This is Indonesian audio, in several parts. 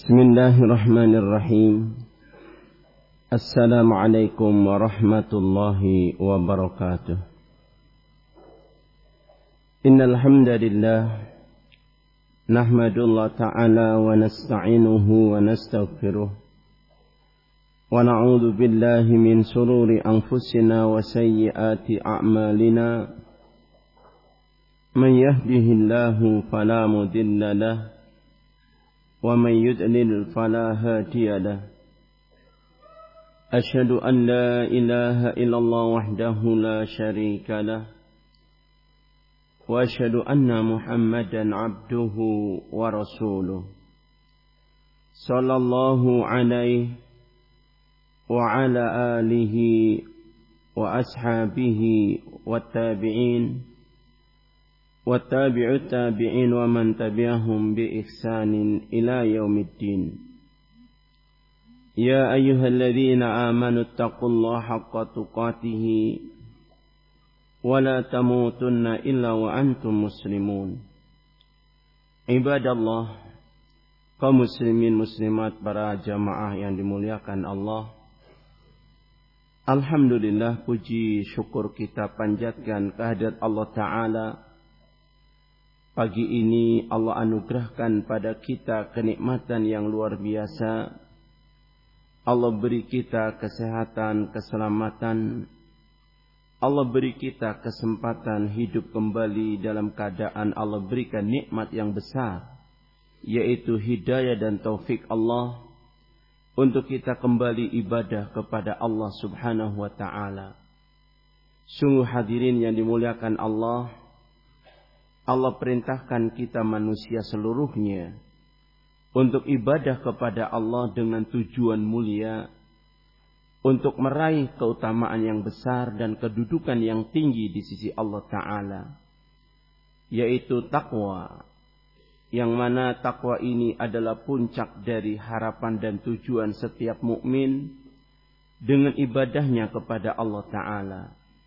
Bismillahirrahmanirrahim. Assalamualaikum warahmatullahi wabarakatuh. Innal hamdalillah nahmadullah ta'ala wa nasta'inuhu wa nastaghfiruh wa na'udzu billahi min shururi anfusina wa sayyiati a'malina. Man yahdihillahu fala mudilla lahu ومن يضلل فلا هادي له. أشهد أن لا إله إلا الله وحده لا شريك له وأشهد أن محمدا عبده ورسوله صلى الله عليه وعلى آله وأصحابه والتابعين وَاتَّبِعُوا التَّابِعِينَ وَمَنْ تَبِعَهُمْ بِإِحْسَانٍ إِلَى يَوْمِ الدِّينِ. يَا أَيُّهَا الَّذِينَ آمَنُوا اتَّقُوا اللَّهَ حَقَّ تُقَاتِهِ وَلَا تَمُوتُنَّ إِلَّا وَأَنْتُمْ مُسْلِمُونَ. Ibadallah, kaum muslimin muslimat, para jamaah yang dimuliakan Allah. Alhamdulillah, puji syukur kita panjatkan kehadirat Allah Ta'ala. Pagi ini Allah anugerahkan pada kita kenikmatan yang luar biasa. Allah beri kita kesehatan, keselamatan. Allah beri kita kesempatan hidup kembali dalam keadaan Allah berikan nikmat yang besar, yaitu hidayah dan taufik Allah untuk kita kembali ibadah kepada Allah Subhanahu wa ta'ala. Sungguh hadirin yang dimuliakan Allah, Allah perintahkan kita manusia seluruhnya untuk ibadah kepada Allah dengan tujuan mulia, untuk meraih keutamaan yang besar dan kedudukan yang tinggi di sisi Allah Ta'ala, yaitu takwa, yang mana takwa ini adalah puncak dari harapan dan tujuan setiap mukmin dengan ibadahnya kepada Allah Ta'ala.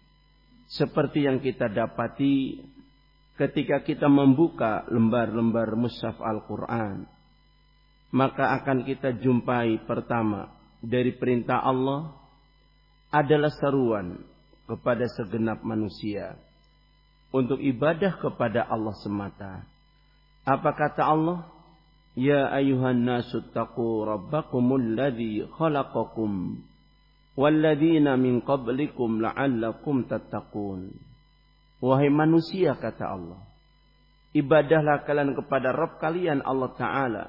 Seperti yang kita dapati ketika kita membuka lembar-lembar mushaf Al-Quran, maka akan kita jumpai pertama dari perintah Allah adalah seruan kepada segenap manusia untuk ibadah kepada Allah semata. Apa kata Allah? Ya ayuhan nasu taqu rabbakumul ladzi khalaqakum walladzina min qablikum la'allakum tattaqun. Wahai manusia, kata Allah, ibadahlah kalian kepada Rabb kalian Allah Ta'ala.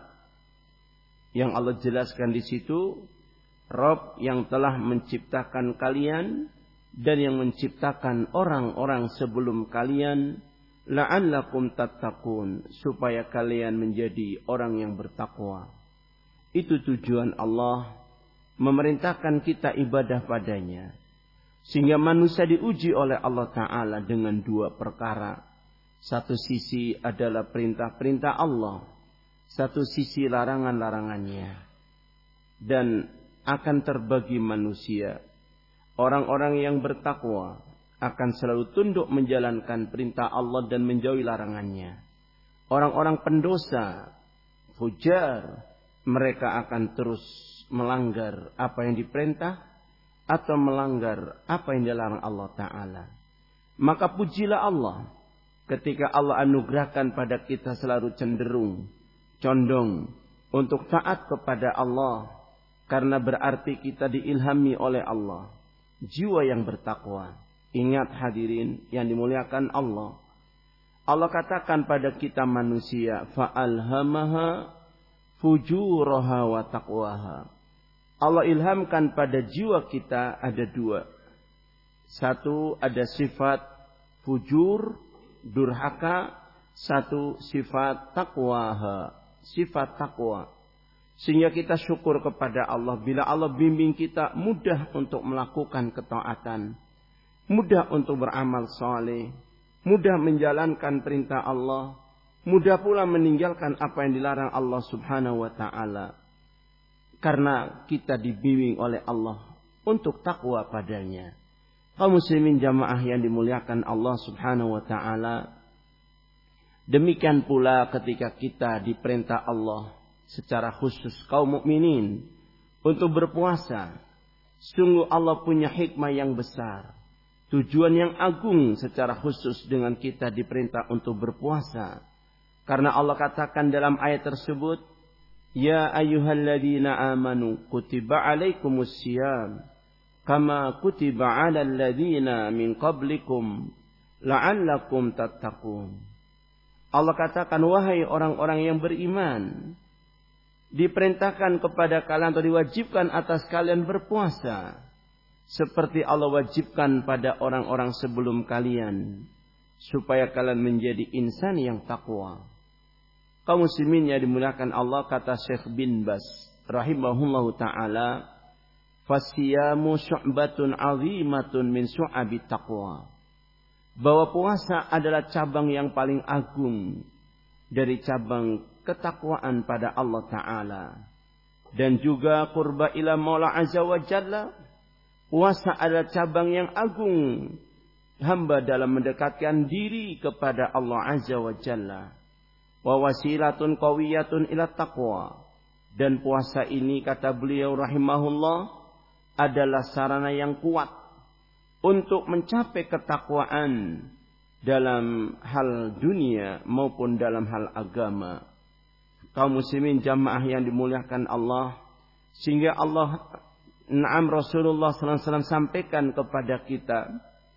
Yang Allah jelaskan di situ, Rabb yang telah menciptakan kalian dan yang menciptakan orang-orang sebelum kalian, la'allakum tattaqun, supaya kalian menjadi orang yang bertakwa. Itu tujuan Allah memerintahkan kita ibadah padanya. Sehingga manusia diuji oleh Allah Ta'ala dengan dua perkara. Satu sisi adalah perintah-perintah Allah, satu sisi larangan-larangannya. Dan akan terbagi manusia. Orang-orang yang bertakwa akan selalu tunduk menjalankan perintah Allah dan menjauhi larangannya. Orang-orang pendosa, fujar, mereka akan terus melanggar apa yang diperintah atau melanggar apa yang dilarang Allah Ta'ala. Maka pujilah Allah ketika Allah anugerahkan pada kita selalu cenderung, condong untuk taat kepada Allah, karena berarti kita diilhami oleh Allah jiwa yang bertakwa. Ingat hadirin yang dimuliakan Allah, Allah katakan pada kita manusia, fa'alhamaha fujuraha wa taqwaha. Allah ilhamkan pada jiwa kita ada dua. Satu, ada sifat fujur, durhaka. Satu, sifat taqwaha, sifat takwa. Sehingga kita syukur kepada Allah bila Allah bimbing kita mudah untuk melakukan ketaatan, mudah untuk beramal saleh, mudah menjalankan perintah Allah, mudah pula meninggalkan apa yang dilarang Allah Subhanahu wa ta'ala. Karena kita dibimbing oleh Allah untuk takwa padanya. Kaum muslimin jamaah yang dimuliakan Allah Subhanahu wa ta'ala, demikian pula ketika kita diperintah Allah secara khusus kaum mukminin untuk berpuasa. Sungguh Allah punya hikmah yang besar, tujuan yang agung secara khusus dengan kita diperintah untuk berpuasa. Karena Allah katakan dalam ayat tersebut, ya ayyuhalladzina amanu kutiba alaikumus syiyam kama kutiba alal ladzina min qablikum la'allakum tattaqun. Allah katakan, wahai orang-orang yang beriman, diperintahkan kepada kalian atau diwajibkan atas kalian berpuasa seperti Allah wajibkan pada orang-orang sebelum kalian, supaya kalian menjadi insan yang takwa. Kaum muslimin yang dimuliakan Allah, kata Syekh bin Baz rahimahullahu taala, fasiyamu syu'batun 'azimatun min syu'abit taqwa. Bahwa puasa adalah cabang yang paling agung dari cabang ketakwaan pada Allah Ta'ala. Dan juga qurba ila Maula Azza wa Jalla. Puasa adalah cabang yang agung hamba dalam mendekatkan diri kepada Allah Azza wa Jalla. Wa wasilatun qawiyatun ila taqwa. Dan puasa ini, kata beliau rahimahullah, adalah sarana yang kuat untuk mencapai ketakwaan dalam hal dunia maupun dalam hal agama. Kaum muslimin jamaah yang dimuliakan Allah, sehingga Rasulullah SAW sampaikan kepada kita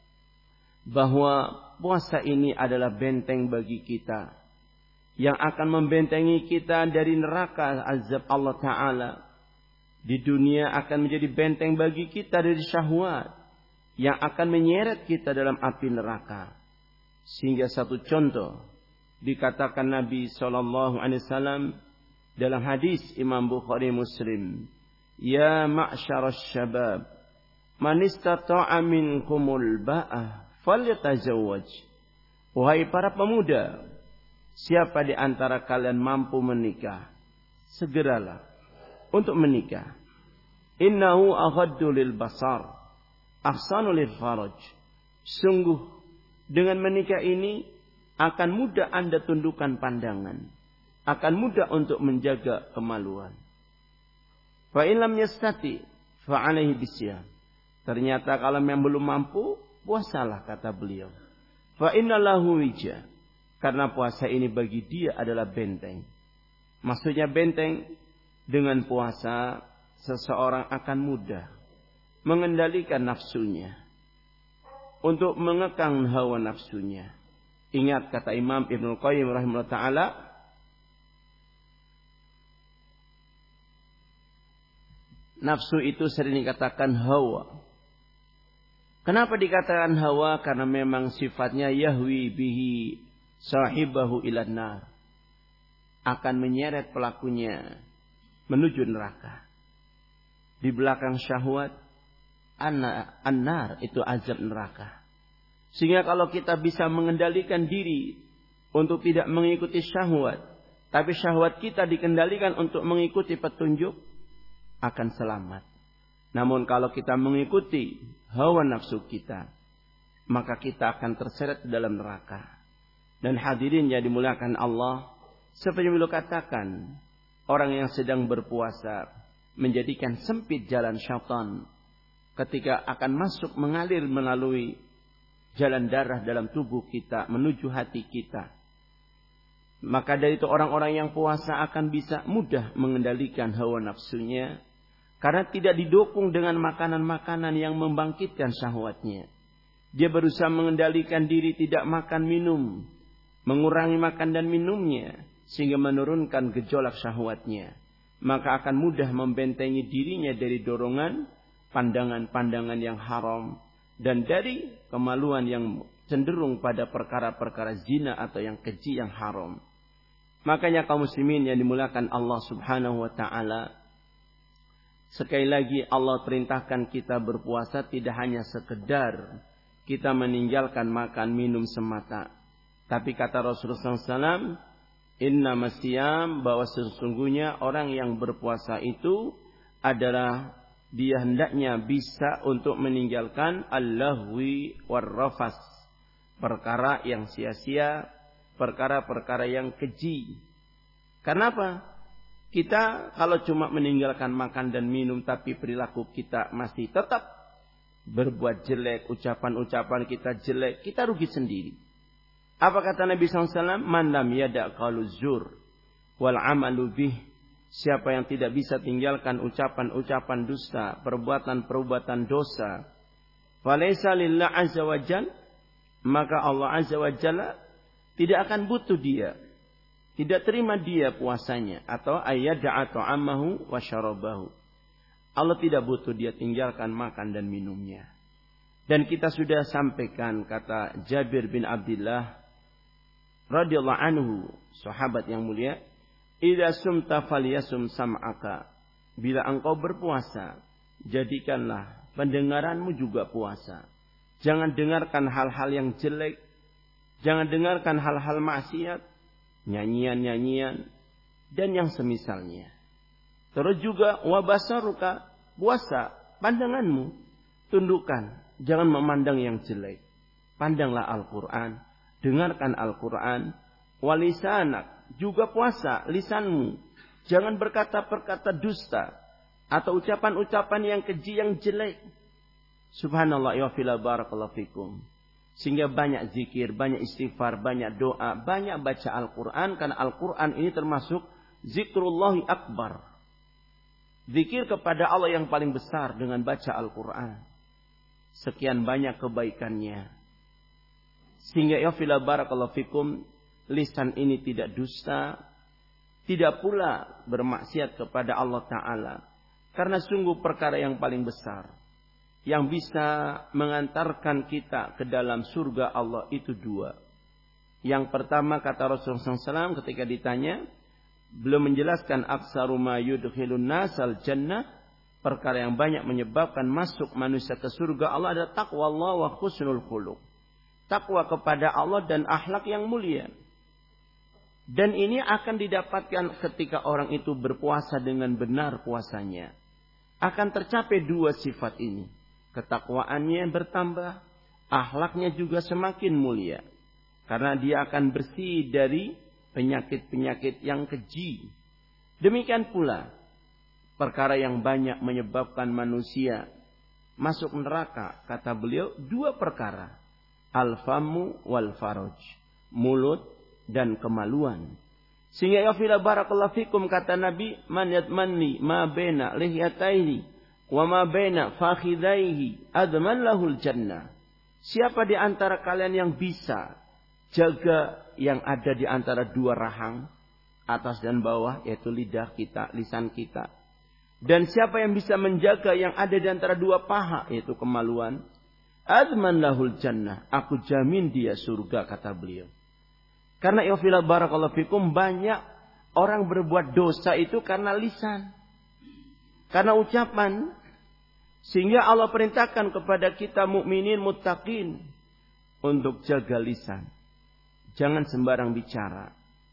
bahwa puasa ini adalah benteng bagi kita yang akan membentengi kita dari neraka azab Allah Ta'ala. Di dunia akan menjadi benteng bagi kita dari syahwat yang akan menyeret kita dalam api neraka. Sehingga satu contoh dikatakan Nabi SAW dalam hadis Imam Bukhari Muslim, ya ma'syarasy syabab man istata'a minkumul ba'ah falyatazawwaj. Wahai para pemuda, siapa di antara kalian mampu menikah, segeralah untuk menikah. Innahu aghaddu lil basar ahsanu lil faraj. Sungguh dengan menikah ini akan mudah Anda tundukkan pandangan, akan mudah untuk menjaga kemaluan. Fa in lam yastati fa alaihi bisyam. Ternyata kalau yang belum mampu, puasalah, kata beliau. Fa innalahu wija. Karena puasa ini bagi dia adalah benteng. Maksudnya benteng, dengan puasa seseorang akan mudah mengendalikan nafsunya, untuk mengekang hawa nafsunya. Ingat kata Imam Ibnu Qayyim rahimahullah ta'ala, nafsu itu sering dikatakan hawa. Kenapa dikatakan hawa? Karena memang sifatnya yahwi bihi sahibahu ilan nar, akan menyeret pelakunya menuju neraka. Di belakang syahwat an-nar, itu azab neraka. Sehingga kalau kita bisa mengendalikan diri untuk tidak mengikuti syahwat, tapi syahwat kita dikendalikan untuk mengikuti petunjuk, akan selamat. Namun kalau kita mengikuti hawa nafsu kita, maka kita akan terseret dalam neraka. Dan hadirin yang dimuliakan Allah, seperti yang beliau katakan, orang yang sedang berpuasa menjadikan sempit jalan syaitan ketika akan masuk mengalir melalui jalan darah dalam tubuh kita menuju hati kita. Maka dari itu orang-orang yang puasa akan bisa mudah mengendalikan hawa nafsunya, karena tidak didukung dengan makanan-makanan yang membangkitkan syahwatnya. Dia berusaha mengendalikan diri tidak makan minum, mengurangi makan dan minumnya, sehingga menurunkan gejolak syahwatnya. Maka akan mudah membentengi dirinya dari dorongan pandangan-pandangan yang haram dan dari kemaluan yang cenderung pada perkara-perkara zina atau yang keji yang haram. Makanya kaum muslimin yang dimuliakan Allah Subhanahu wa taala, sekali lagi Allah perintahkan kita berpuasa tidak hanya sekedar kita meninggalkan makan minum semata. Tapi kata Rasulullah SAW, inna masyam, bahwa sesungguhnya orang yang berpuasa itu adalah dia hendaknya bisa untuk meninggalkan al-lahwi war-rafas, perkara yang sia-sia, perkara-perkara yang keji. Kenapa? Kita kalau cuma meninggalkan makan dan minum tapi perilaku kita masih tetap berbuat jelek, ucapan-ucapan kita jelek, kita rugi sendiri. Apa kata Nabi SAW? Man lam yada' qauluz zur wal amalu bih. Siapa yang tidak bisa tinggalkan ucapan-ucapan dusta, perbuatan-perbuatan dosa, falaysa lillah azza wa jalla, maka Allah azza wa jalla tidak akan butuh dia, tidak terima dia puasanya, atau ayyada'a ta'amahu wa syarabahu. Allah tidak butuh dia tinggalkan makan dan minumnya. Dan kita sudah sampaikan kata Jabir bin Abdullah radhiyallahu anhu, sahabat yang mulia, idza sumta falyasum sam'aka. Bila engkau berpuasa, jadikanlah pendengaranmu juga puasa. Jangan dengarkan hal-hal yang jelek, jangan dengarkan hal-hal maksiat, nyanyian-nyanyian dan yang semisalnya. Terus juga wabasaruka, puasa pandanganmu, tundukkan, jangan memandang yang jelek. Pandanglah Al-Quran, dengarkan Al-Quran. Walisanak, juga puasa lisanmu, jangan berkata-perkata dusta atau ucapan-ucapan yang keji, yang jelek. Subhanallah ya fila barakallahu fikum. Sehingga banyak zikir, banyak istighfar, banyak doa, banyak baca Al-Quran. Karena Al-Quran ini termasuk zikrullahi akbar. Zikir kepada Allah yang paling besar dengan baca Al-Quran. Sekian banyak kebaikannya. Sehingga ya fila barakallahu fikum, lisan ini tidak dusta, tidak pula bermaksiat kepada Allah Ta'ala. Karena sungguh perkara yang paling besar, yang bisa mengantarkan kita ke dalam surga Allah itu dua. Yang pertama kata Rasulullah SAW ketika ditanya, belum menjelaskan aksaru ma yudkhilun nasal jannah, perkara yang banyak menyebabkan masuk manusia ke surga Allah adalah taqwa Allah wa husnul khuluq. Takwa kepada Allah dan akhlak yang mulia. Dan ini akan didapatkan ketika orang itu berpuasa dengan benar puasanya. Akan tercapai dua sifat ini. Ketakwaannya bertambah, akhlaknya juga semakin mulia. Karena dia akan bersih dari penyakit-penyakit yang keji. Demikian pula perkara yang banyak menyebabkan manusia masuk neraka, kata beliau, dua perkara. Al-famu wal faraj, mulut dan kemaluan. Sehingga ya fila barakallahu fikum, kata Nabi, man yatmanni ma baina lihyataihi wa ma baina fakhidaihi adman lahul jannah. Siapa di antara kalian yang bisa jaga yang ada di antara dua rahang, atas dan bawah, yaitu lidah kita, lisan kita. Dan siapa yang bisa menjaga yang ada di antara dua paha, yaitu kemaluan, adman lahul jannah, aku jamin dia surga, kata beliau. Karena ya fila barakallahu fikum, banyak orang berbuat dosa itu karena lisan, karena ucapan. Sehingga Allah perintahkan kepada kita mukminin muttaqin untuk jaga lisan. Jangan sembarang bicara.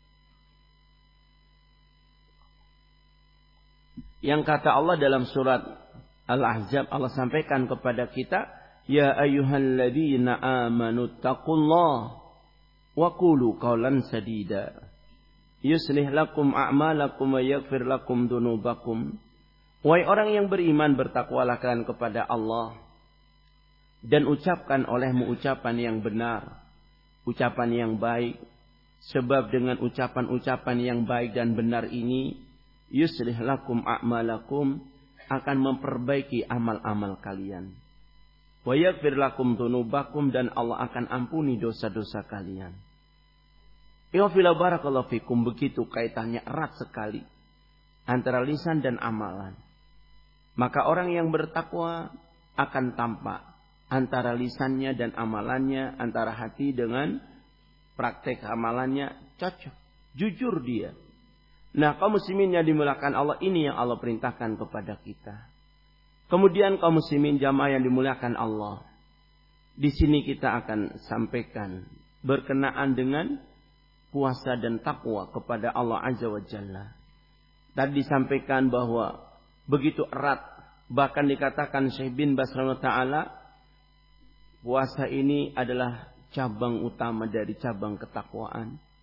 Yang kata Allah dalam surat Al-Ahzab, Allah sampaikan kepada kita, ya ayyuhalladzina amanu taqullaha wa qulu qawlan sadida yuslih lakum a'malakum wa yaghfir lakum dzunubakum. Wahai orang yang beriman, bertakwalah kalian kepada Allah dan ucapkan olehmu ucapan yang benar, ucapan yang baik. Sebab dengan ucapan-ucapan yang baik dan benar ini, yuslih lakum a'malakum, akan memperbaiki amal-amal kalian. Wa yaghfir lakum dzunubakum, dan Allah akan ampuni dosa-dosa kalian. Ya fila barakallahu fikum, begitu kaitannya erat sekali antara lisan dan amalan. Maka orang yang bertakwa akan tampak antara lisannya dan amalannya, antara hati dengan praktek amalannya cocok, jujur dia. Nah, kaum muslimin yang dimuliakan Allah, ini yang Allah perintahkan kepada kita. Kemudian kaum muslimin jamaah yang dimuliakan Allah, di sini kita akan sampaikan berkenaan dengan puasa dan takwa kepada Allah Azza wa Jalla. Tadi disampaikan bahwa begitu erat, bahkan dikatakan Syekh bin Baz ta'ala, puasa ini adalah cabang utama dari cabang ketakwaan.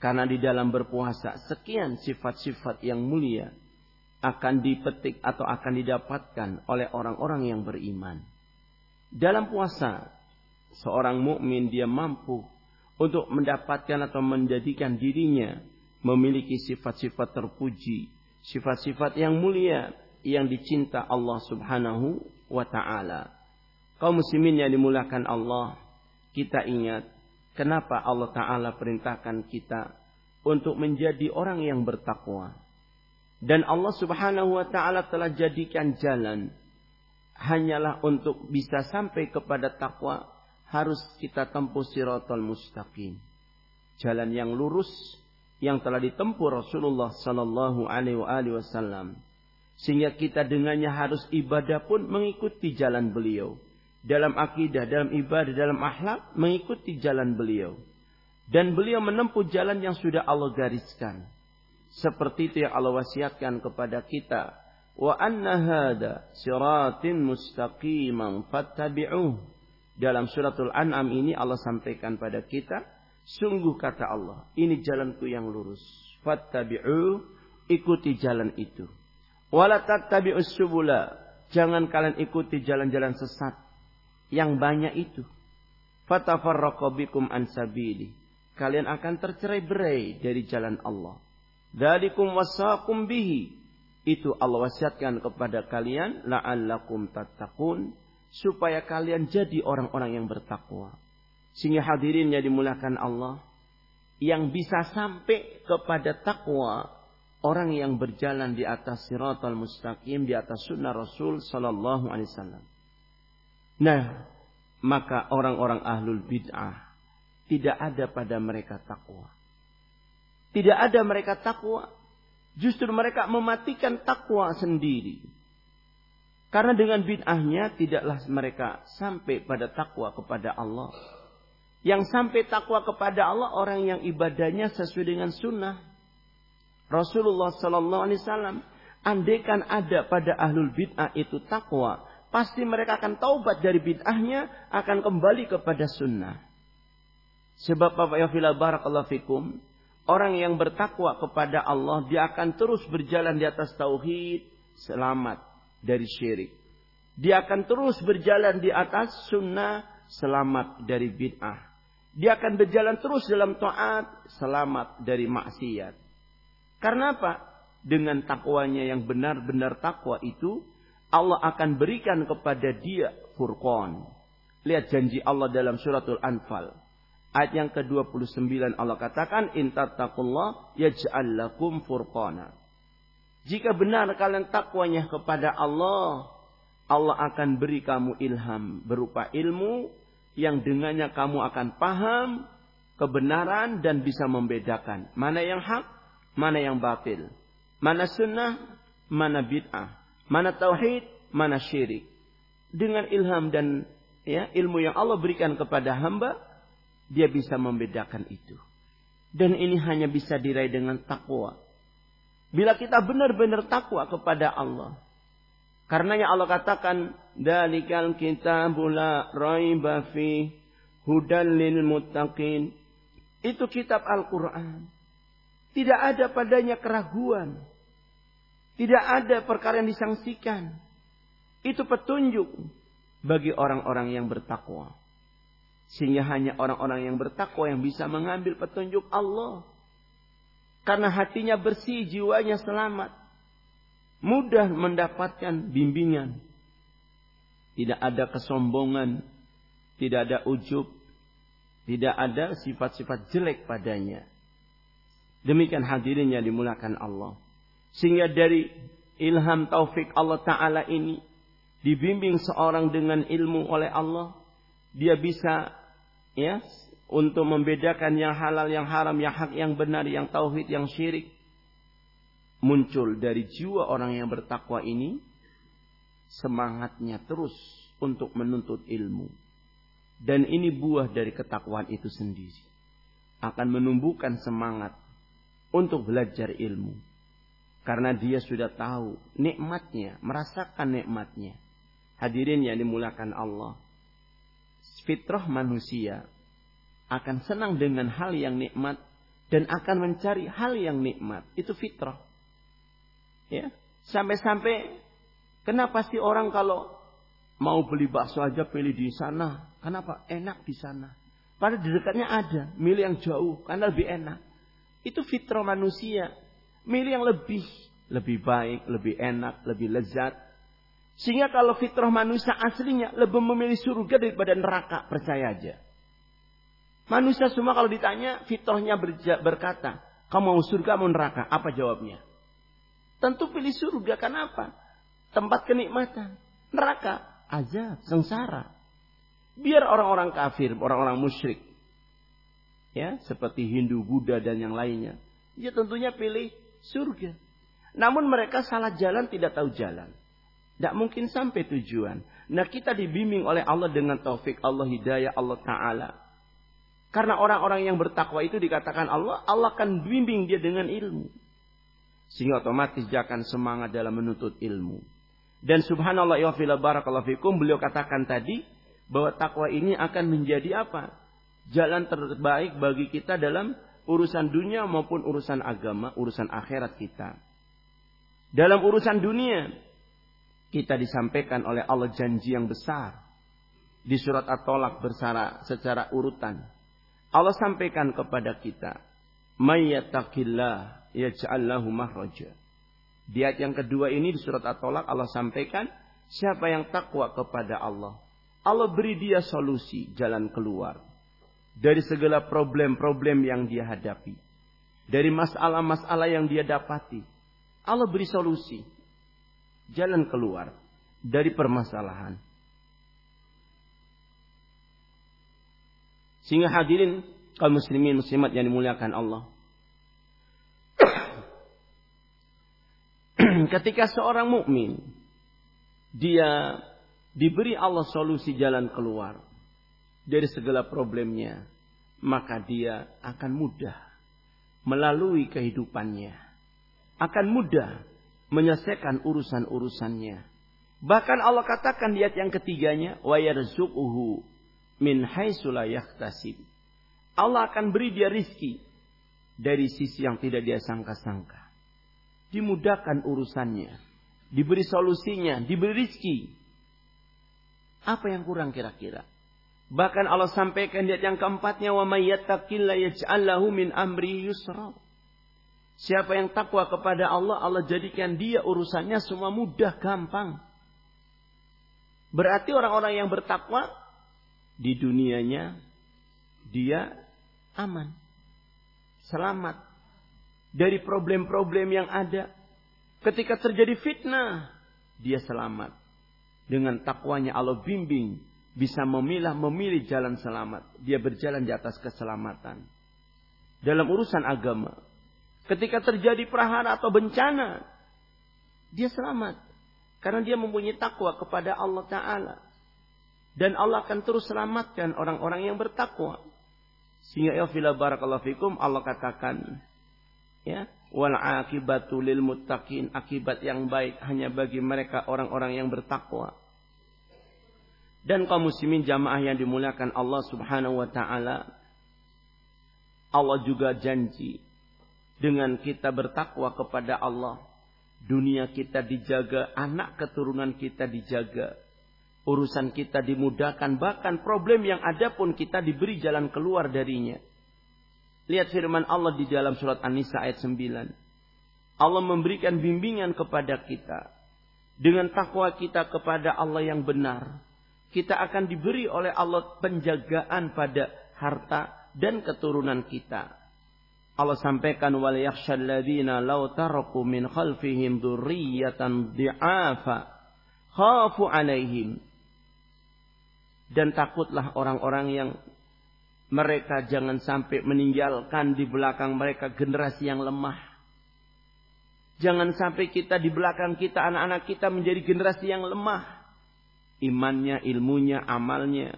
Karena di dalam berpuasa sekian sifat-sifat yang mulia akan dipetik atau akan didapatkan oleh orang-orang yang beriman. Dalam puasa, seorang mukmin dia mampu untuk mendapatkan atau menjadikan dirinya memiliki sifat-sifat terpuji, sifat-sifat yang mulia yang dicinta Allah Subhanahu wa taala. Kaum muslimin yang dimuliakan Allah, kita ingat kenapa Allah Ta'ala perintahkan kita untuk menjadi orang yang bertakwa. Dan Allah Subhanahu wa Ta'ala telah jadikan jalan. Hanyalah untuk bisa sampai kepada takwa, harus kita tempuh siratal mustaqim. Jalan yang lurus yang telah ditempuh Rasulullah sallallahu alaihi wasallam. Sehingga kita dengannya harus ibadah pun mengikuti jalan beliau. Dalam akidah, dalam ibadah, dalam akhlak, mengikuti jalan beliau. Dan beliau menempuh jalan yang sudah Allah gariskan. Seperti itu yang Allah wasiatkan kepada kita. Wa anna hada siratin mustaqiman fattabi'uh. Dalam suratul An'am ini Allah sampaikan pada kita. Sungguh kata Allah, ini jalanku yang lurus. Fattabi'uh, ikuti jalan itu. Wala tattabi'us subula. Jangan kalian ikuti jalan-jalan sesat. Yang banyak itu. Fatafarraqu bikum an sabili. Kalian akan tercerai-berai dari jalan Allah. Dzalikum wasaqum bihi. Itu Allah wasiatkan kepada kalian la'allakum tattaqun, supaya kalian jadi orang-orang yang bertakwa. Sehingga hadirin yang dimuliakan Allah, yang bisa sampai kepada takwa, orang yang berjalan di atas siratal mustaqim, di atas sunnah Rasul sallallahu alaihi wasallam. Nah, maka orang-orang ahlul bid'ah tidak ada pada mereka takwa. Tidak ada mereka takwa. Justru mereka mematikan takwa sendiri. Karena dengan bid'ahnya tidaklah mereka sampai pada takwa kepada Allah. Yang sampai takwa kepada Allah orang yang ibadahnya sesuai dengan sunnah Rasulullah sallallahu alaihi wasallam. Andaikan ada pada ahlul bid'ah itu takwa, pasti mereka akan taubat dari bid'ahnya, akan kembali kepada sunnah. Sebab Bapak ya fillah barakallahu fikum, orang yang bertakwa kepada Allah, dia akan terus berjalan di atas tauhid, selamat dari syirik. Dia akan terus berjalan di atas sunnah, selamat dari bid'ah. Dia akan berjalan terus dalam taat, selamat dari maksiat. Karena apa? Dengan takwanya yang benar-benar takwa itu, Allah akan berikan kepada dia furqan. Lihat janji Allah dalam suratul Anfal. Ayat yang ke-29 Allah katakan, in tattaqullah yaj'al lakum furqana. Jika benar kalian takwanya kepada Allah, Allah akan beri kamu ilham berupa ilmu yang dengannya kamu akan paham kebenaran dan bisa membedakan mana yang hak, mana yang batil, mana sunnah, mana bid'ah, mana tauhid, mana syirik. Dengan ilham dan ilmu yang Allah berikan kepada hamba, dia bisa membedakan itu. Dan ini hanya bisa diraih dengan takwa. Bila kita benar-benar takwa kepada Allah. Karenanya Allah katakan, "Dzalikal kitabul la raiba fi hudan lil muttaqin." Itu kitab Al-Qur'an. Tidak ada padanya keraguan. Tidak ada perkara yang disangsikan. Itu petunjuk bagi orang-orang yang bertakwa. Sehingga hanya orang-orang yang bertakwa yang bisa mengambil petunjuk Allah. Karena hatinya bersih, jiwanya selamat. Mudah mendapatkan bimbingan. Tidak ada kesombongan. Tidak ada ujub. Tidak ada sifat-sifat jelek padanya. Demikian hadirin yang dimuliakan Allah. Sehingga dari ilham taufik Allah Ta'ala ini, dibimbing seorang dengan ilmu oleh Allah, dia bisa untuk membedakan yang halal, yang haram, yang hak, yang benar, yang tauhid, yang syirik. Muncul dari jiwa orang yang bertakwa ini semangatnya terus untuk menuntut ilmu. Dan ini buah dari ketakwaan itu sendiri. Akan menumbuhkan semangat untuk belajar ilmu. Karena dia sudah tahu nikmatnya, merasakan nikmatnya. Hadirin yang dimuliakan Allah. Fitrah manusia akan senang dengan hal yang nikmat dan akan mencari hal yang nikmat. Itu fitrah. Ya, sampai-sampai kenapa sih orang kalau mau beli bakso aja pilih di sana? Kenapa? Enak di sana. Padahal di dekatnya ada, milih yang jauh karena lebih enak. Itu fitrah manusia. Milih yang lebih baik, lebih enak, lebih lezat. Sehingga kalau fitrah manusia aslinya lebih memilih surga daripada neraka, percaya aja. Manusia semua kalau ditanya, fitrahnya berkata, kamu mau surga mau neraka? Apa jawabnya? Tentu pilih surga, kenapa? Tempat kenikmatan. Neraka, azab, sengsara. Biar orang-orang kafir, orang-orang musyrik, ya, seperti Hindu, Buddha dan yang lainnya, dia tentunya pilih surga. Namun mereka salah jalan, tidak tahu jalan. Tidak mungkin sampai tujuan. Nah, kita dibimbing oleh Allah dengan taufik Allah, hidayah Allah Ta'ala. Karena orang-orang yang bertakwa itu dikatakan Allah akan bimbing dia dengan ilmu. Sehingga otomatis dia akan semangat dalam menuntut ilmu. Dan subhanallah ya fila barakallahu fikum, beliau katakan tadi bahwa takwa ini akan menjadi apa? Jalan terbaik bagi kita dalam urusan dunia maupun urusan agama, urusan akhirat kita. Dalam urusan dunia, kita disampaikan oleh Allah janji yang besar. Di surat At-Tolak secara urutan. Allah sampaikan kepada kita, "May yattaqillah yaj'al lahu makhraja." Di ayat yang kedua ini di surat At-Tolak Allah sampaikan, siapa yang takwa kepada Allah, Allah beri dia solusi, jalan keluar dari segala problem-problem yang dia hadapi, dari masalah-masalah yang dia dapati. Allah beri solusi, jalan keluar dari permasalahan. Sehingga hadirin kaum muslimin muslimat yang dimuliakan Allah, ketika seorang mukmin dia diberi Allah solusi jalan keluar dari segala problemnya, maka dia akan mudah melalui kehidupannya, akan mudah menyelesaikan urusan-urusannya. Bahkan Allah katakan di ayat yang ketiganya, wa yarzuquhu min haitsu la yahtasib. Allah akan beri dia rizki dari sisi yang tidak dia sangka-sangka. Dimudahkan urusannya, diberi solusinya, diberi rizki. Apa yang kurang kira-kira? Bahkan Allah sampaikan di ayat yang keempatnya, wa may yattaqilla yaj'al lahu min amri yusra. Siapa yang takwa kepada Allah, Allah jadikan dia urusannya semua mudah, gampang. Berarti orang-orang yang bertakwa di dunianya dia aman, selamat dari problem-problem yang ada. Ketika terjadi fitnah, dia selamat. Dengan takwanya Allah bimbing, bisa memilih jalan selamat. Dia berjalan di atas keselamatan. Dalam urusan agama, ketika terjadi prahara atau bencana, dia selamat. Karena dia mempunyai takwa kepada Allah Ta'ala. Dan Allah akan terus selamatkan orang-orang yang bertakwa. Sehingga ya fila barakallahu fikum, Allah katakan, ya, wal akibatu lil muttaqin, akibat yang baik hanya bagi mereka orang-orang yang bertakwa. Dan kaum muslimin jamaah yang dimuliakan Allah Subhanahu wa taala, Allah juga janji dengan kita bertakwa kepada Allah, dunia kita dijaga, anak keturunan kita dijaga, urusan kita dimudahkan, bahkan problem yang ada pun kita diberi jalan keluar darinya. Lihat firman Allah di dalam surat An-Nisa ayat 9. Allah memberikan bimbingan kepada kita. Dengan takwa kita kepada Allah yang benar, kita akan diberi oleh Allah penjagaan pada harta dan keturunan kita. Allah sampaikan, wal yakhshal ladzina law taraku min khalfihim dzurriyyatan dhi'afa khafu 'alaihim. Dan takutlah orang-orang yang mereka jangan sampai meninggalkan di belakang mereka generasi yang lemah. Jangan sampai kita di belakang kita, anak-anak kita menjadi generasi yang lemah. Imannya, ilmunya, amalnya.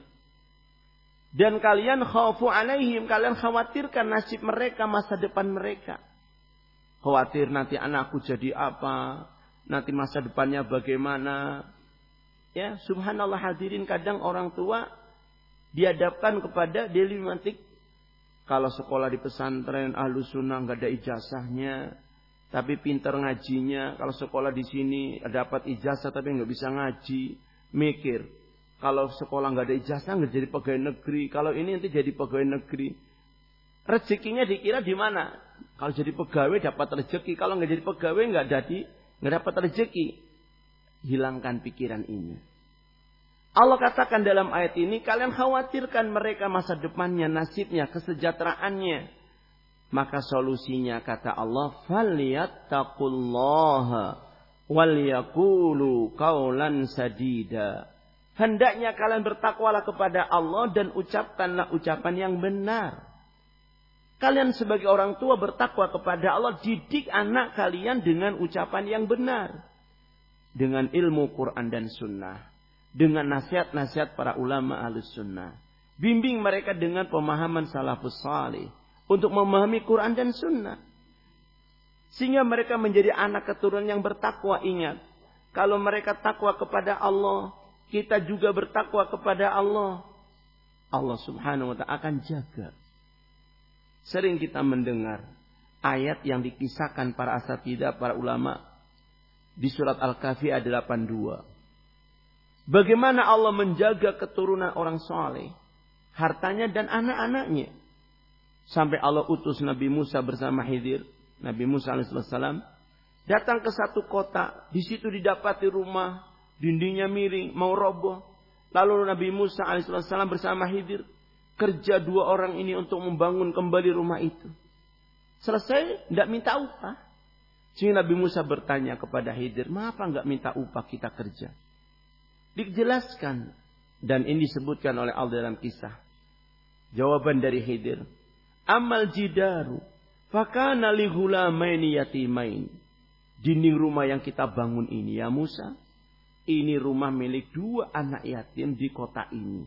Dan kalian khafu alaihim, kalian khawatirkan nasib mereka, masa depan mereka. Khawatir nanti anakku jadi apa, nanti masa depannya bagaimana. Ya, subhanallah hadirin, kadang orang tua dihadapkan kepada dilematik Kalau sekolah di pesantren Ahlus Sunnah nggak ada ijazahnya, tapi pintar ngajinya. Kalau sekolah di sini dapat ijazah tapi nggak bisa ngaji, mikir. Kalau sekolah nggak ada ijazah nggak jadi pegawai negeri. Kalau ini nanti jadi pegawai negeri. Rezekinya dikira di mana? Kalau jadi pegawai dapat rezeki. Kalau nggak jadi pegawai nggak dapat rezeki. Hilangkan pikiran ini. Allah katakan dalam ayat ini, kalian khawatirkan mereka masa depannya, nasibnya, kesejahteraannya. Maka solusinya kata Allah, falyattaqullaha wal yaqulu qaulan sadida. Hendaknya kalian bertakwalah kepada Allah dan ucapkanlah ucapan yang benar. Kalian sebagai orang tua bertakwa kepada Allah, didik anak kalian dengan ucapan yang benar. Dengan ilmu Quran dan Sunnah. Dengan nasihat-nasihat para ulama Ahlus Sunnah. Bimbing mereka dengan pemahaman salafus salih. Untuk memahami Quran dan Sunnah. Sehingga mereka menjadi anak keturunan yang bertakwa. Ingat. Kalau mereka takwa kepada Allah. Kita juga bertakwa kepada Allah. Allah subhanahu wa ta'ala akan jaga. Sering kita mendengar. Ayat yang dikisahkan para asatidah, para ulama. Di surat Al-Kahfi ayat 82. Bagaimana Allah menjaga keturunan orang soleh. Hartanya dan anak-anaknya. Sampai Allah utus Nabi Musa bersama Khidir. Nabi Musa alaihissalam. Datang ke satu kota. Di situ didapati rumah. Dindingnya miring. Mau roboh. Lalu Nabi Musa alaihissalam bersama Khidir. Kerja 2 orang ini untuk membangun kembali rumah itu. Selesai. Tidak minta upah. Sehingga Nabi Musa bertanya kepada Khidir. Mengapa enggak minta upah kita kerja? Dijelaskan. Dan ini disebutkan oleh Allah dalam kisah. Jawaban dari Khidir. Amal jidaru. Fakana li ghulamaini yatimain. Dinding rumah yang kita bangun ini ya Musa. Ini rumah milik 2 anak yatim di kota ini.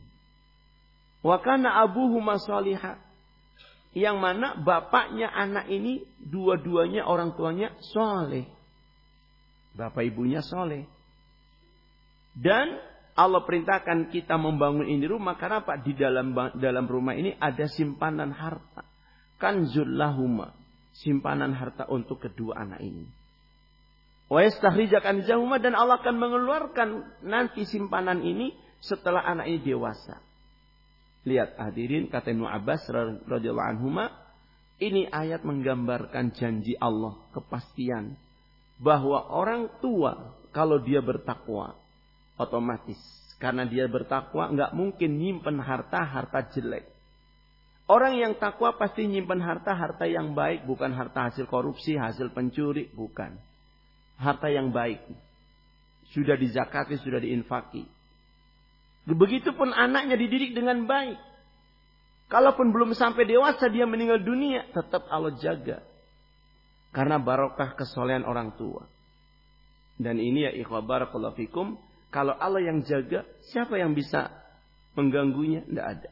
Wa kana abuhuma shalihah. Yang mana bapaknya anak ini. Dua-duanya orang tuanya soleh. Bapak ibunya soleh. Dan Allah perintahkan kita membangun ini rumah. Karena apa? Di dalam rumah ini ada simpanan harta. Kanzul lahuma. Simpanan harta untuk kedua anak ini. Wa yastakhrija kanzahuma. Dan Allah akan mengeluarkan nanti simpanan ini setelah anak ini dewasa. Lihat hadirin, kata Ibnu Abbas radhiyallahu anhuma. Ini ayat menggambarkan janji Allah. Kepastian. Bahwa orang tua kalau dia bertakwa. Otomatis. Karena dia bertakwa nggak mungkin nyimpen harta jelek. Orang yang takwa pasti nyimpen harta yang baik. Bukan harta hasil korupsi, hasil pencuri. Bukan. Harta yang baik. Sudah dizakati, sudah diinfaki. Begitupun anaknya dididik dengan baik. Kalaupun belum sampai dewasa dia meninggal dunia. Tetap Allah jaga. Karena barokah kesolehan orang tua. Dan ini ya ikhwah barakallahu fikum. Kalau Allah yang jaga, siapa yang bisa mengganggunya? Tidak ada.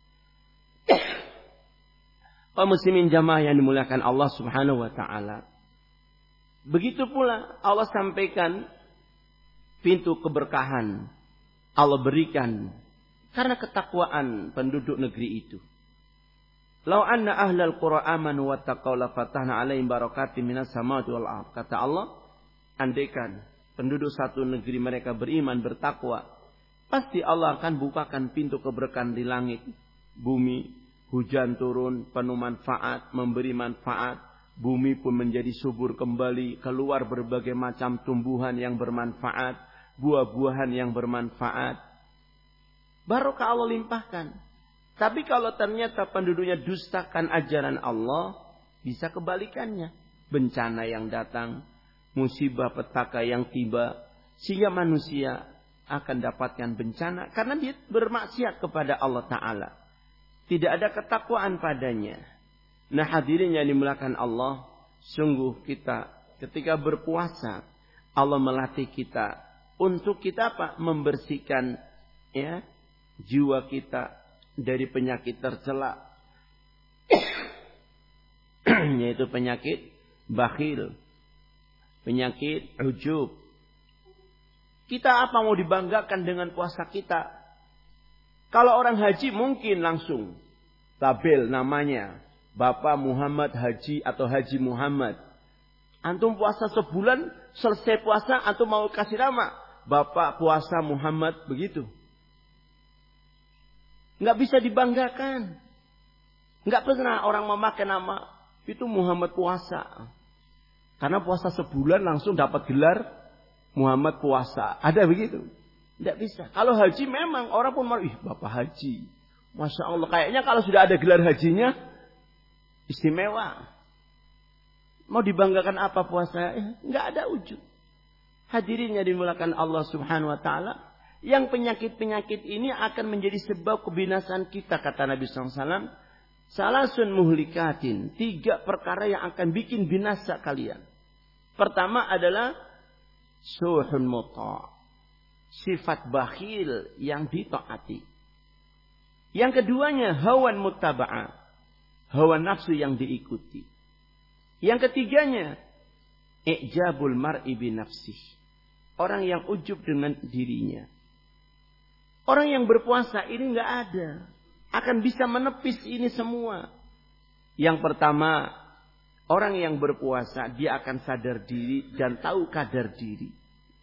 Kaum muslimin jamaah yang dimuliakan Allah subhanahu wa ta'ala. Begitu pula Allah sampaikan pintu keberkahan. Allah berikan. Karena ketakwaan penduduk negeri itu. Lau anna ahlal qura amanu wa taqaw la fatahna alaihim barakatim minas samawati wal ardh. Kata Allah, andaikan penduduk satu negeri mereka beriman, bertakwa. Pasti Allah akan bukakan pintu keberkahan di langit, bumi, hujan turun, penuh manfaat, memberi manfaat. Bumi pun menjadi subur kembali, keluar berbagai macam tumbuhan yang bermanfaat, buah-buahan yang bermanfaat. Barokah Allah limpahkan. Tapi kalau ternyata penduduknya dustakan ajaran Allah, bisa kebalikannya. Bencana yang datang, musibah petaka yang tiba, sehingga manusia akan dapatkan bencana karena dia bermaksiat kepada Allah Ta'ala. Tidak ada ketakwaan padanya. Nah hadirin yang dimuliakan Allah, sungguh kita ketika berpuasa, Allah melatih kita untuk kita apa? Membersihkan ya jiwa kita dari penyakit tercela, yaitu penyakit bakhil, penyakit ujub. Kita apa mau dibanggakan dengan puasa kita? Kalau orang haji mungkin langsung tabel namanya. Bapak Muhammad Haji atau Haji Muhammad. Antum puasa sebulan, selesai puasa, antum mau kasih nama. Bapak puasa Muhammad, begitu. Nggak bisa dibanggakan. Nggak pernah orang memakai nama itu Muhammad puasa. Karena puasa sebulan langsung dapat gelar Muhammad puasa. Ada begitu? Nggak bisa. Kalau haji memang orang pun mau, Bapak haji. Masya Allah. Kayaknya kalau sudah ada gelar hajinya, istimewa. Mau dibanggakan apa puasa? Nggak ada wujud. Hadirin yang dimulakan Allah Subhanahu Wa Taala. Yang penyakit-penyakit ini akan menjadi sebab kebinasaan kita, kata Nabi SAW. Salasun muhlikatin. 3 perkara yang akan bikin binasa kalian. Pertama adalah suhun muta'. Sifat bakhil yang ditaati. Yang keduanya hawan muttaba'ah. Hawa nafsu yang diikuti. Yang ketiganya i'jabul mar'i bi nafsih. Orang yang ujub dengan dirinya. Orang yang berpuasa ini enggak ada. Akan bisa menepis ini semua. Yang pertama, orang yang berpuasa dia akan sadar diri dan tahu kadar diri.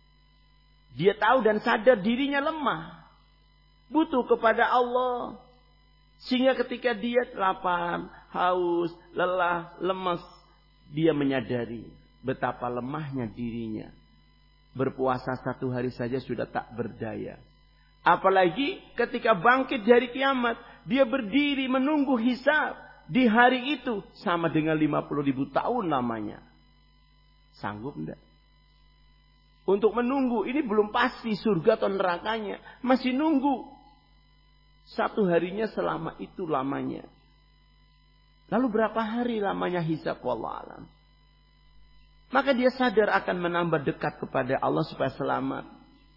Dia tahu dan sadar dirinya lemah. Butuh kepada Allah. Sehingga ketika dia lapar, haus, lelah, lemas, dia menyadari betapa lemahnya dirinya. Berpuasa 1 hari saja sudah tak berdaya. Apalagi ketika bangkit dari kiamat, dia berdiri menunggu hisab. Di hari itu sama dengan 50.000 tahun lamanya. Sanggup enggak? Untuk menunggu, ini belum pasti surga atau nerakanya. Masih nunggu. 1 harinya selama itu lamanya. Lalu berapa hari lamanya hisab? Wallahu alam. Maka dia sadar akan menambah dekat kepada Allah supaya selamat.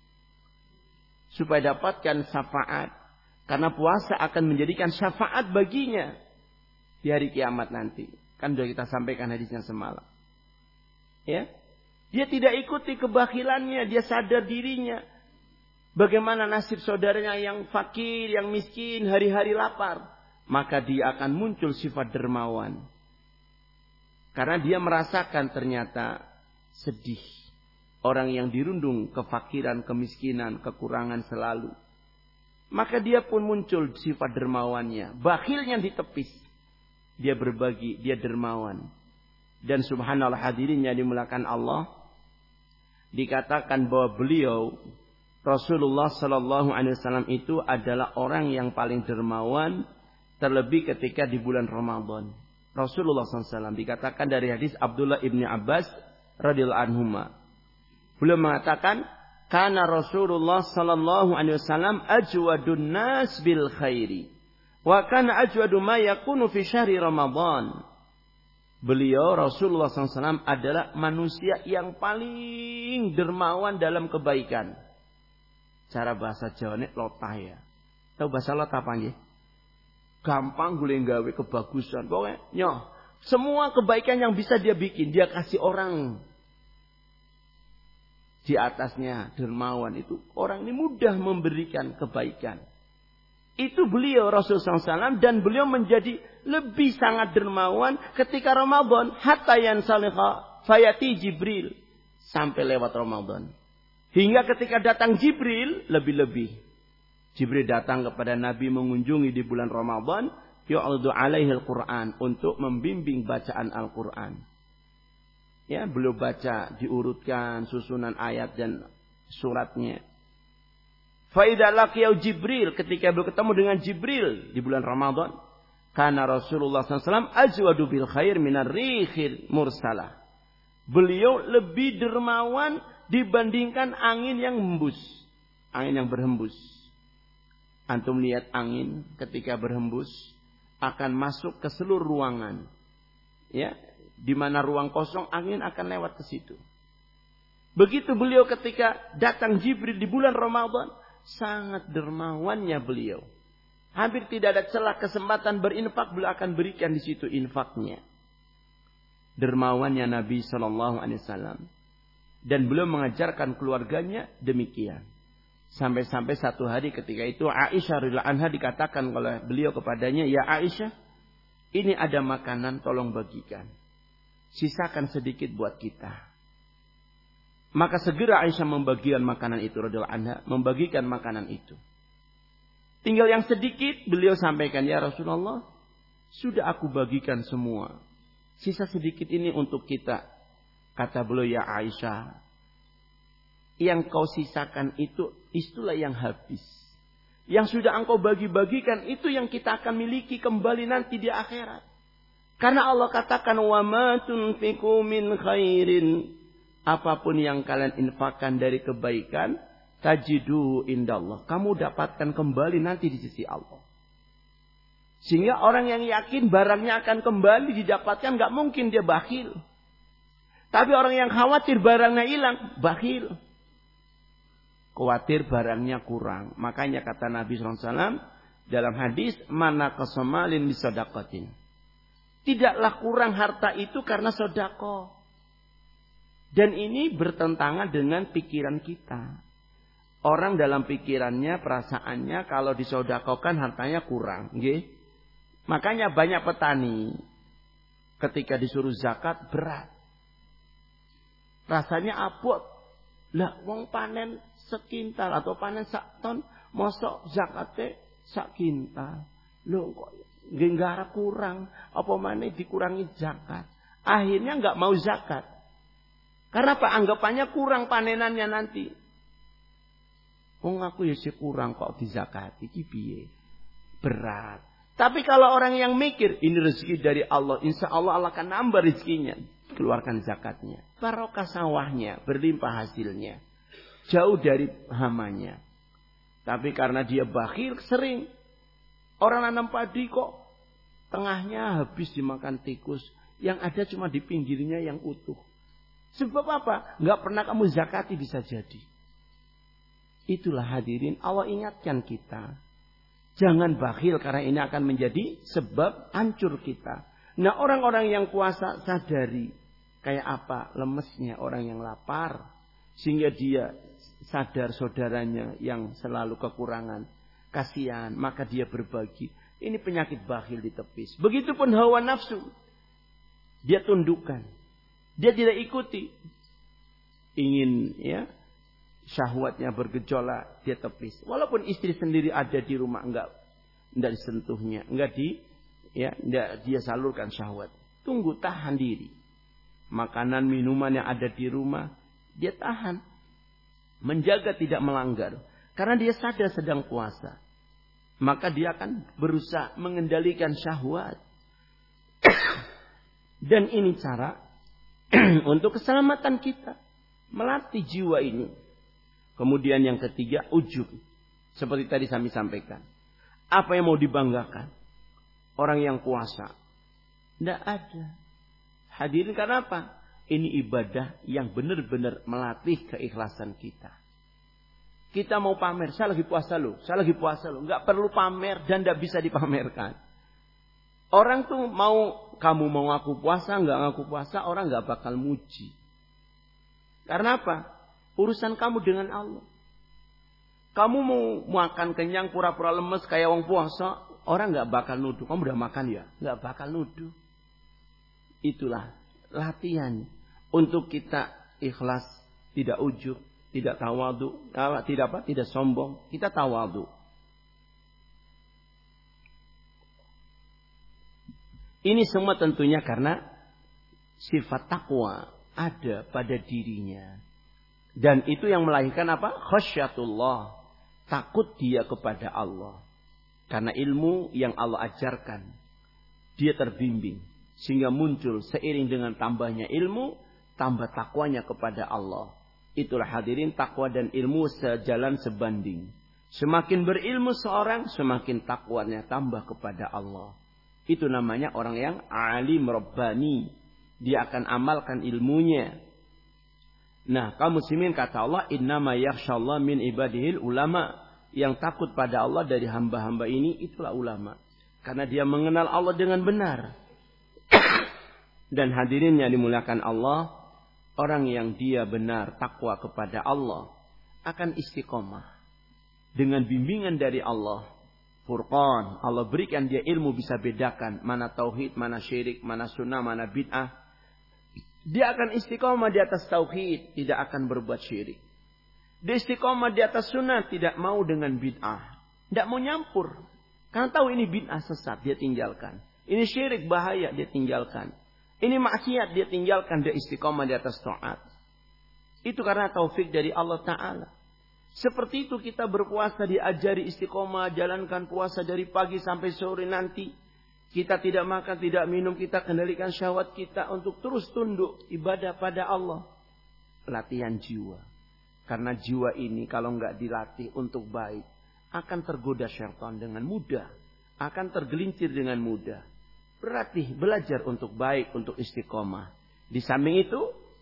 Supaya dapatkan syafaat. Karena puasa akan menjadikan syafaat baginya. Di hari kiamat nanti. Kan sudah kita sampaikan hadisnya semalam. Ya. Dia tidak ikuti kebakhilannya. Dia sadar dirinya. Bagaimana nasib saudaranya yang fakir, yang miskin, hari-hari lapar. Maka dia akan muncul sifat dermawan. Karena dia merasakan ternyata sedih. Orang yang dirundung kefakiran, kemiskinan, kekurangan selalu. Maka dia pun muncul sifat dermawannya. Bakhilnya ditepis. Dia berbagi, dia dermawan. Dan subhanallah hadirin yang dimulakan Allah. Dikatakan bahwa beliau, Rasulullah SAW itu adalah orang yang paling dermawan. Terlebih ketika di bulan Ramadan. Rasulullah SAW dikatakan dari hadis Abdullah ibni Abbas radhiyallahu anhuma. Beliau mengatakan, "Kana Rasulullah sallallahu alaihi wasallam ajwadun nas bil khairi. Wa kana ajwadu ma yakunu fi syahri Ramadan." Beliau Rasulullah SAW adalah manusia yang paling dermawan dalam kebaikan. Cara bahasa Jawane lotah ya. Tahu bahasa lotah apa nggih? Gampang golek gawe kebagusan. Pokoknya nyoh, semua kebaikan yang bisa dia bikin, dia kasih orang. Di atasnya dermawan itu orang ini mudah memberikan kebaikan. Itu beliau Rasulullah SAW dan beliau menjadi lebih sangat dermawan ketika Ramadan. Hatta yansalikha fayati Jibril. Sampai lewat Ramadan. Hingga ketika datang Jibril lebih-lebih. Jibril datang kepada Nabi mengunjungi di bulan Ramadan. Yu'aldu alaihi al-Quran. Untuk membimbing bacaan Al-Quran. Ya, beliau baca, diurutkan susunan ayat dan suratnya. Faidah laqiyau Jibril, ketika beliau ketemu dengan Jibril di bulan Ramadan, karena Rasulullah SAW ajwadu bil khair minar rihil mursalah. Beliau lebih dermawan dibandingkan angin yang hembus, angin yang berhembus. Antum lihat angin ketika berhembus akan masuk ke seluruh ruangan. Ya, di mana ruang kosong angin akan lewat ke situ. Begitu beliau ketika datang Jibril di bulan Ramadan, sangat dermawannya beliau. Hampir tidak ada celah kesempatan berinfak, beliau akan berikan di situ infaknya. Dermawannya Nabi SAW. Dan beliau mengajarkan keluarganya demikian. Sampai-sampai satu hari ketika itu Aisyah radhiyallahu anha dikatakan oleh beliau kepadanya, "Ya Aisyah, ini ada makanan, tolong bagikan. Sisakan sedikit buat kita." Maka segera Aisyah membagikan makanan itu radhiyallahu anha, membagikan makanan itu. Tinggal yang sedikit beliau sampaikan, "Ya Rasulullah, sudah aku bagikan semua. Sisa sedikit ini untuk kita." Kata beliau, "Ya Aisyah, yang kau sisakan itulah yang habis. Yang sudah engkau bagi-bagikan itu yang kita akan miliki kembali nanti di akhirat. Karena Allah katakan, wa ma tunfiqu min khairin, apapun yang kalian infakkan dari kebaikan, tajidu indallah, kamu dapatkan kembali nanti di sisi Allah." Sehingga orang yang yakin barangnya akan kembali didapatkan, nggak mungkin dia bakhil. Tapi orang yang khawatir barangnya hilang, bakhil. Khawatir barangnya kurang. Makanya kata Nabi SAW dalam hadis, "Mana qasamalin bisadaqatin." Tidaklah kurang harta itu karena sedekah. Dan ini bertentangan dengan pikiran kita. Orang dalam pikirannya, perasaannya kalau disedekahkan hartanya kurang, nggih. Makanya banyak petani ketika disuruh zakat berat. Rasanya abot. Lah wong panen sekintal atau panen sak ton, mosok zakate sak kintal. Lho kok nggih nggarap kurang, apa maneh dikurangi zakat. Akhirnya enggak mau zakat. Karena apa? Anggapannya kurang panenannya nanti. Wong aku ya sih kurang kok dizakati iki piye? Berat. Tapi kalau orang yang mikir ini rezeki dari Allah, insya Allah Allah akan nambah rezekinya. Keluarkan zakatnya. Barokah sawahnya, berlimpah hasilnya. Jauh dari hamanya. Tapi karena dia bakhil, sering. Orang nanam padi kok tengahnya habis dimakan tikus. Yang ada cuma di pinggirnya yang utuh. Sebab apa? Nggak pernah kamu zakati bisa jadi. Itulah hadirin, Allah ingatkan kita. Jangan bakhil karena ini akan menjadi sebab hancur kita. Nah, orang-orang yang puasa sadari kayak apa lemesnya orang yang lapar. Sehingga dia sadar saudaranya yang selalu kekurangan. Kasihan, maka dia berbagi. Ini penyakit bakhil ditepis. Begitupun hawa nafsu. Dia tundukkan. Dia tidak ikuti. Ingin syahwatnya bergejolak, dia tepis. Walaupun istri sendiri ada di rumah, enggak disentuhnya, enggak dia salurkan syahwat. Tunggu, tahan diri. Makanan, minuman yang ada di rumah, dia tahan. Menjaga tidak melanggar. Karena dia sadar sedang puasa. Maka dia akan berusaha mengendalikan syahwat. Dan ini cara untuk keselamatan kita. Melatih jiwa ini. Kemudian yang ketiga, ujub. Seperti tadi kami sampaikan. Apa yang mau dibanggakan? Orang yang puasa. Tidak ada. Hadirin karena apa? Ini ibadah yang benar-benar melatih keikhlasan kita. Kita mau pamer, saya lagi puasa loh. Nggak perlu pamer dan tidak bisa dipamerkan. Orang tuh kamu mau ngaku puasa, nggak ngaku puasa, orang nggak bakal muji. Karena apa? Urusan kamu dengan Allah. Kamu mau makan kenyang pura-pura lemes kayak orang puasa, orang nggak bakal nuduh. Kamu udah makan ya? Nggak bakal nuduh. Itulah latihan untuk kita ikhlas, tidak ujub, tidak tawadhu, tidak sombong. Kita tawadhu. Ini semua tentunya karena sifat takwa ada pada dirinya. Dan itu yang melahirkan apa? Khasyatullah. Takut dia kepada Allah. Karena ilmu yang Allah ajarkan. Dia terbimbing. Sehingga muncul seiring dengan tambahnya ilmu. Tambah takwanya kepada Allah. Itulah hadirin, takwa dan ilmu sejalan sebanding. Semakin berilmu seorang, semakin takwanya tambah kepada Allah. Itu namanya orang yang alim rabbani. Dia akan amalkan ilmunya. Nah, kaum muslimin kata Allah, innama yakhshallah min ibadihil ulama. Yang takut pada Allah dari hamba-hamba ini, itulah ulama. Karena dia mengenal Allah dengan benar. Dan hadirin yang dimuliakan Allah, orang yang dia benar takwa kepada Allah akan istiqomah. dengan bimbingan dari Allah, Furqan, Allah berikan dia ilmu bisa bedakan mana tauhid, mana syirik, mana sunnah, mana bid'ah. Dia akan istiqomah di atas tauhid, tidak akan berbuat syirik. Dia istiqomah di atas sunnah, tidak mau dengan bid'ah. Tidak mau nyampur. Karena tahu ini bid'ah sesat, dia tinggalkan. Ini syirik bahaya, dia tinggalkan. Ini maksiat, dia tinggalkan. Dia istiqomah di atas taat. Itu karena taufik dari Allah Ta'ala. Seperti itu kita berpuasa, diajari istiqomah, jalankan puasa dari pagi sampai sore nanti. Kita tidak makan, tidak minum, kita kendalikan syahwat kita untuk terus tunduk ibadah pada Allah. Latihan jiwa. Karena jiwa ini kalau nggak dilatih untuk baik, akan tergoda syaitan dengan mudah. Akan tergelincir dengan mudah. Berlatih, belajar untuk baik, untuk istiqomah. Di samping itu,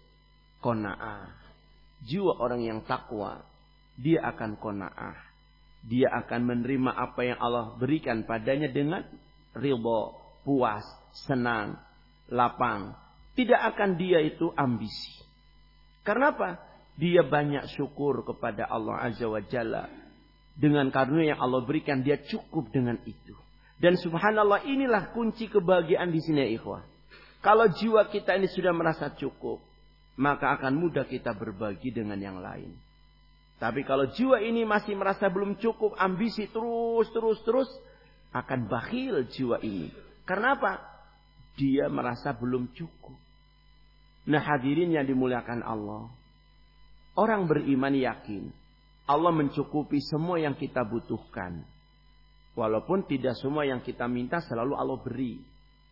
qanaah. Jiwa orang yang takwa, dia akan qanaah. Dia akan menerima apa yang Allah berikan padanya dengan ridha, puas, senang, lapang. Tidak akan dia itu ambisi. Karena apa? Dia banyak syukur kepada Allah Azza wa Jalla. Dengan karunia yang Allah berikan, dia cukup dengan itu. Dan subhanallah, inilah kunci kebahagiaan di sini ya ikhwah. Kalau jiwa kita ini sudah merasa cukup, maka akan mudah kita berbagi dengan yang lain. Tapi kalau jiwa ini masih merasa belum cukup, ambisi terus, akan bakhil jiwa ini. Karena apa? Dia merasa belum cukup. Nah hadirin yang dimuliakan Allah. Orang beriman yakin Allah mencukupi semua yang kita butuhkan. Walaupun tidak semua yang kita minta selalu Allah beri.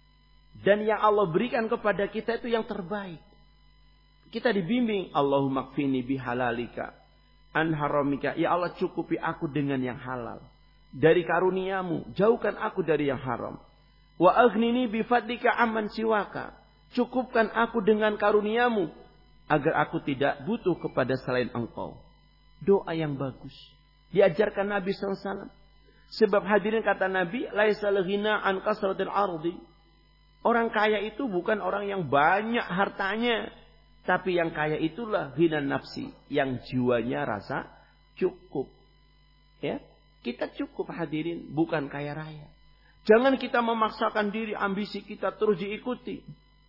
Dan yang Allah berikan kepada kita itu yang terbaik. Kita dibimbing, Allahumma kfini bihalalika an haramika. Ya Allah, cukupi aku dengan yang halal. Dari karuniamu, jauhkan aku dari yang haram. Wa aghnini bifadlika amman siwaka. Cukupkan aku dengan karuniamu agar aku tidak butuh kepada selain engkau. Doa yang bagus diajarkan Nabi SAW. Sebab hadirin kata Nabi, laisal ghina an kasratil ardi. Orang kaya itu bukan orang yang banyak hartanya, tapi yang kaya itulah ghina nafsi, yang jiwanya rasa cukup. Ya, kita cukup hadirin, bukan kaya raya. Jangan kita memaksakan diri, ambisi kita terus diikuti.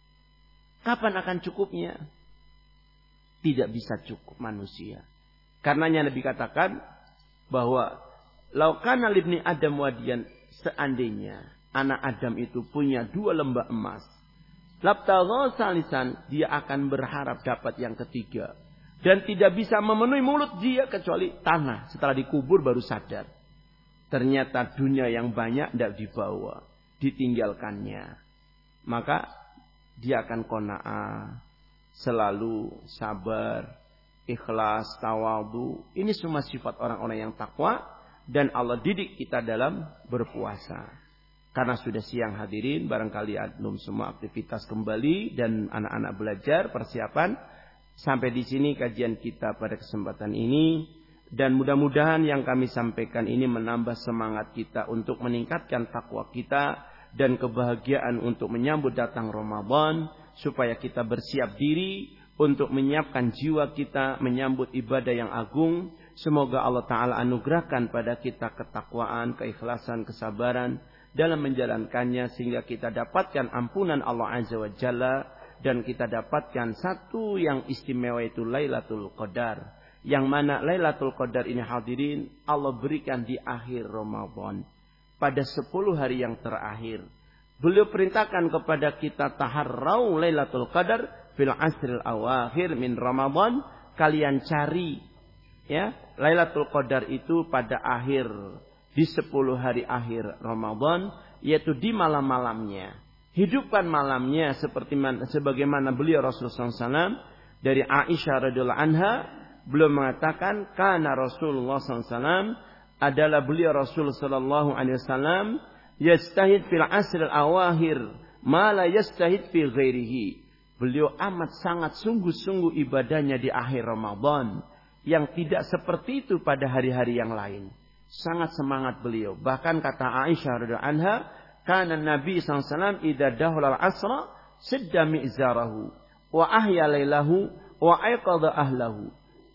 Kapan akan cukupnya? Tidak bisa cukup manusia. Karenanya Nabi katakan bahwa laukana libni Adam wadiyan, seandainya anak Adam itu punya 2 lembah emas, labtagha salisan, dia akan berharap dapat yang ketiga. Dan tidak bisa memenuhi mulut dia kecuali tanah. Setelah dikubur baru sadar. Ternyata dunia yang banyak tidak dibawa, ditinggalkannya. Maka dia akan qanaah, selalu sabar, ikhlas, tawadhu. Ini semua sifat orang-orang yang takwa. Dan Allah didik kita dalam berpuasa. Karena sudah siang hadirin, barangkali belum semua aktivitas kembali. Dan anak-anak belajar, persiapan. Sampai di sini kajian kita pada kesempatan ini. Dan mudah-mudahan yang kami sampaikan ini menambah semangat kita untuk meningkatkan takwa kita. Dan kebahagiaan untuk menyambut datang Ramadan. Supaya kita bersiap diri untuk menyiapkan jiwa kita menyambut ibadah yang agung. Semoga Allah Ta'ala anugerahkan pada kita ketakwaan, keikhlasan, kesabaran dalam menjalankannya. Sehingga kita dapatkan ampunan Allah Azza wa Jalla. Dan kita dapatkan satu yang istimewa itu Lailatul Qadar. Yang mana Lailatul Qadar ini hadirin Allah berikan di akhir Ramadan. Pada 10 hari yang terakhir. Beliau perintahkan kepada kita taharrau Lailatul Qadar fil asril awakhir min Ramadan. Kalian cari ya Lailatul Qadar itu pada akhir di 10 hari akhir Ramadan, yaitu di malam-malamnya. Hidupkan malamnya sebagaimana beliau Rasulullah SAW dari Aisyah radhiyallahu anha, beliau mengatakan kana Rasulullah SAW adalah beliau Rasul sallallahu alaihi wasallam yastahid fil asr al-awakhir ma la yastahid fi ghairihi. Beliau amat sangat sungguh-sungguh ibadahnya di akhir Ramadan yang tidak seperti itu pada hari-hari yang lain. Sangat semangat beliau. Bahkan kata Aisyah radhiyallahu anha, kana Nabi sallallahu alaihi wasallam idza dakhala al-asra sadda mi'zarahu wa ahya lailahu wa ayqadha ahlahu.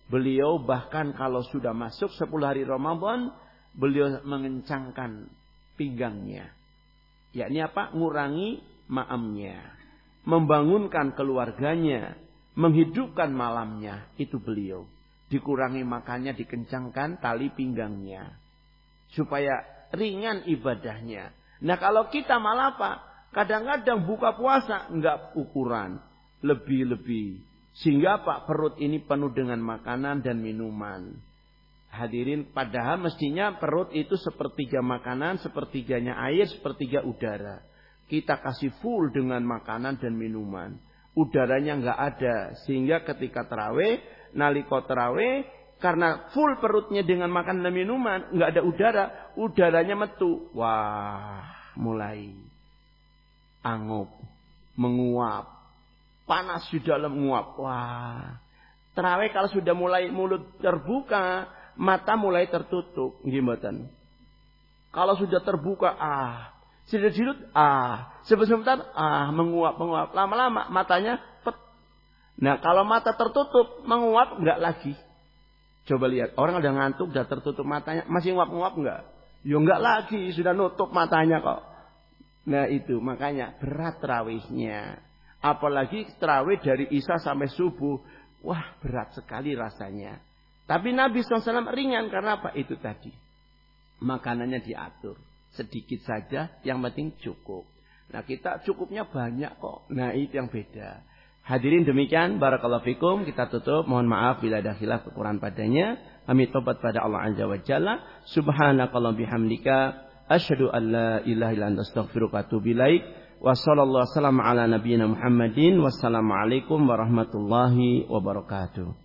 Beliau bahkan kalau sudah masuk 10 hari Ramadan, beliau mengencangkan pinggangnya. Yakni apa? Ngurangi ma'amnya. Membangunkan keluarganya. Menghidupkan malamnya. Itu beliau. Dikurangi makannya, dikencangkan tali pinggangnya. Supaya ringan ibadahnya. Nah kalau kita malah apa? Kadang-kadang buka puasa enggak ukuran. Lebih-lebih. Sehingga Pak perut ini penuh dengan makanan dan minuman. Hadirin, padahal mestinya perut itu sepertiga makanan, sepertiganya air, sepertiga udara. Kita kasih full dengan makanan dan minuman. Udaranya enggak ada. Sehingga ketika tarawih, nalika tarawih, karena full perutnya dengan makanan dan minuman, enggak ada udara, udaranya metu. Wah, mulai angup, menguap. Panas di dalam menguap. Wah. Tarawih kalau sudah mulai mulut terbuka, mata mulai tertutup. Gimana? Kalau sudah terbuka, sudah dirut, sebentar, menguap. Lama-lama matanya pet. Nah, kalau mata tertutup, menguap enggak lagi. Coba lihat, orang udah ngantuk, udah tertutup matanya, masih nguap-nguap enggak? Ya enggak lagi, sudah nutup matanya kok. Nah, itu makanya berat tarawihnya. Apalagi tarawih dari Isya sampai subuh. Wah, berat sekali rasanya. Tapi Nabi SAW ringan karena apa? Itu tadi. Makanannya diatur. Sedikit saja, yang penting cukup. Nah, kita cukupnya banyak kok. Nah, itu yang beda. Hadirin demikian. Barakallahu fikum. Kita tutup. Mohon maaf bila ada khilaf kekurangan padanya. Kami tobat pada Allah Azza wa Jalla. Subhanakallah bihamdika. Asyhadu an la ilaha illa anta astaghfiruka wa atubu ilaik. Wassallallahu wasallam ala nabiyyina Muhammadin. Wassalamualaikum warahmatullahi wabarakatuh.